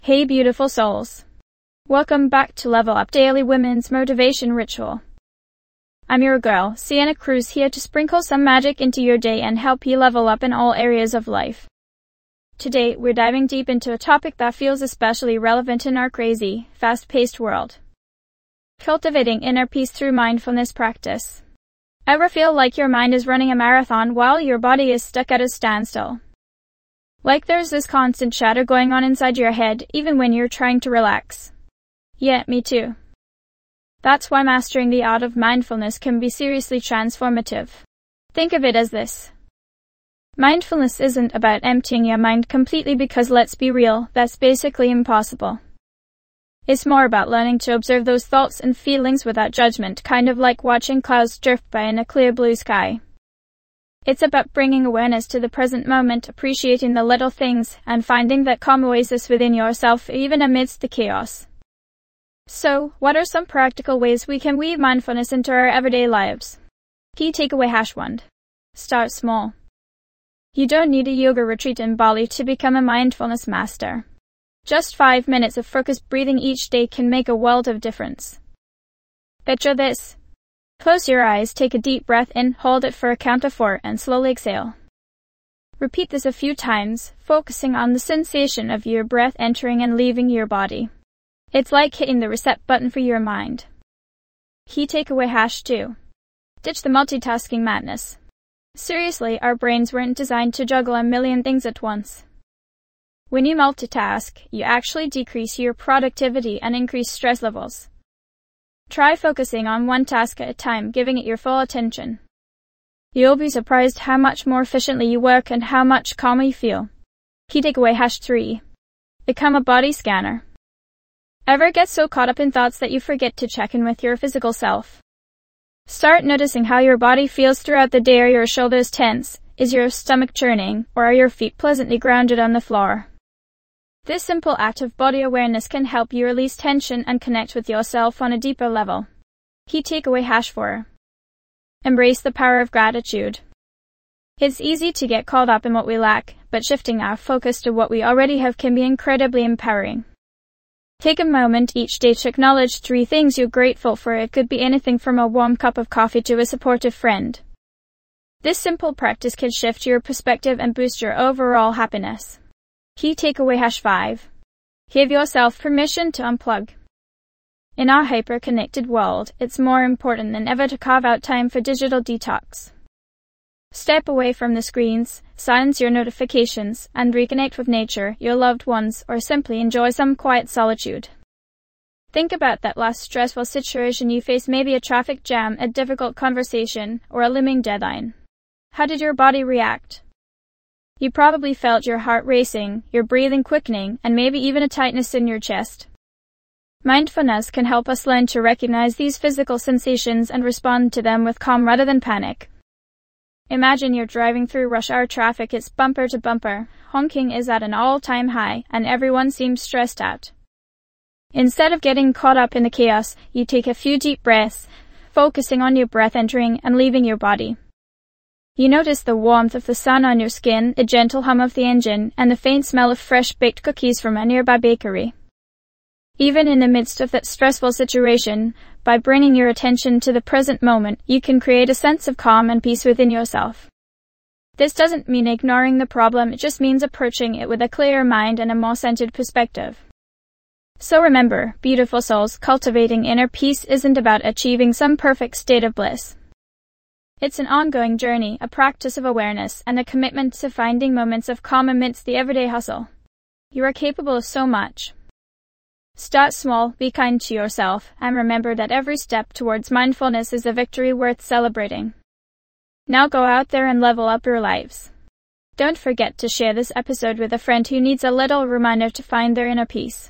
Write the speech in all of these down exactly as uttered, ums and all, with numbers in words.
Hey beautiful souls. Welcome back to Level Up Daily Women's Motivation Ritual. I'm your girl, Sienna Cruz, here to sprinkle some magic into your day and help you level up in all areas of life. Today, we're diving deep into a topic that feels especially relevant in our crazy, fast-paced world. Cultivating inner peace through mindfulness practice. Ever feel like your mind is running a marathon while your body is stuck at a standstill? Like there's this constant chatter going on inside your head, even when you're trying to relax. Yeah, me too. That's why mastering the art of mindfulness can be seriously transformative. Think of it as this. Mindfulness isn't about emptying your mind completely because, let's be real, that's basically impossible. It's more about learning to observe those thoughts and feelings without judgment, kind of like watching clouds drift by in a clear blue sky. It's about bringing awareness to the present moment, appreciating the little things, and finding that calm oasis within yourself even amidst the chaos. So, what are some practical ways we can weave mindfulness into our everyday lives? Key takeaway hash one. Start small. You don't need a yoga retreat in Bali to become a mindfulness master. Just five minutes of focused breathing each day can make a world of difference. Picture this. Close your eyes, take a deep breath in, hold it for a count of four, and slowly exhale. Repeat this a few times, focusing on the sensation of your breath entering and leaving your body. It's like hitting the reset button for your mind. Key takeaway hash two. Ditch the multitasking madness. Seriously, our brains weren't designed to juggle a million things at once. When you multitask, you actually decrease your productivity and increase stress levels. Try focusing on one task at a time, giving it your full attention. You'll be surprised how much more efficiently you work and how much calmer you feel. Key takeaway hash three. Become a body scanner. Ever get so caught up in thoughts that you forget to check in with your physical self? Start noticing how your body feels throughout the day. Are your shoulders tense? Is your stomach churning? Or are your feet pleasantly grounded on the floor? This simple act of body awareness can help you release tension and connect with yourself on a deeper level. Key takeaway hash four. Embrace the power of gratitude. It's easy to get caught up in what we lack, but shifting our focus to what we already have can be incredibly empowering. Take a moment each day to acknowledge three things you're grateful for. It could be anything from a warm cup of coffee to a supportive friend. This simple practice can shift your perspective and boost your overall happiness. Key takeaway hash five. Give yourself permission to unplug. In our hyper-connected world, it's more important than ever to carve out time for digital detox. Step away from the screens, silence your notifications, and reconnect with nature, your loved ones, or simply enjoy some quiet solitude. Think about that last stressful situation you faced, maybe a traffic jam, a difficult conversation, or a looming deadline. How did your body react? You probably felt your heart racing, your breathing quickening, and maybe even a tightness in your chest. Mindfulness can help us learn to recognize these physical sensations and respond to them with calm rather than panic. Imagine you're driving through rush hour traffic. It's bumper to bumper, honking is at an all-time high, and everyone seems stressed out. Instead of getting caught up in the chaos, you take a few deep breaths, focusing on your breath entering and leaving your body. You notice the warmth of the sun on your skin, the gentle hum of the engine, and the faint smell of fresh-baked cookies from a nearby bakery. Even in the midst of that stressful situation, by bringing your attention to the present moment, you can create a sense of calm and peace within yourself. This doesn't mean ignoring the problem, it just means approaching it with a clearer mind and a more centered perspective. So remember, beautiful souls, cultivating inner peace isn't about achieving some perfect state of bliss. It's an ongoing journey, a practice of awareness, and a commitment to finding moments of calm amidst the everyday hustle. You are capable of so much. Start small, be kind to yourself, and remember that every step towards mindfulness is a victory worth celebrating. Now go out there and level up your lives. Don't forget to share this episode with a friend who needs a little reminder to find their inner peace.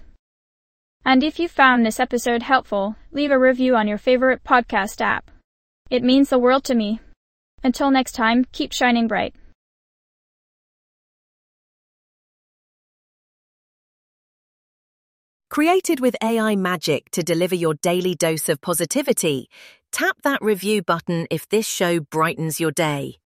And if you found this episode helpful, leave a review on your favorite podcast app. It means the world to me. Until next time, keep shining bright. Created with A I magic to deliver your daily dose of positivity, tap that review button if this show brightens your day.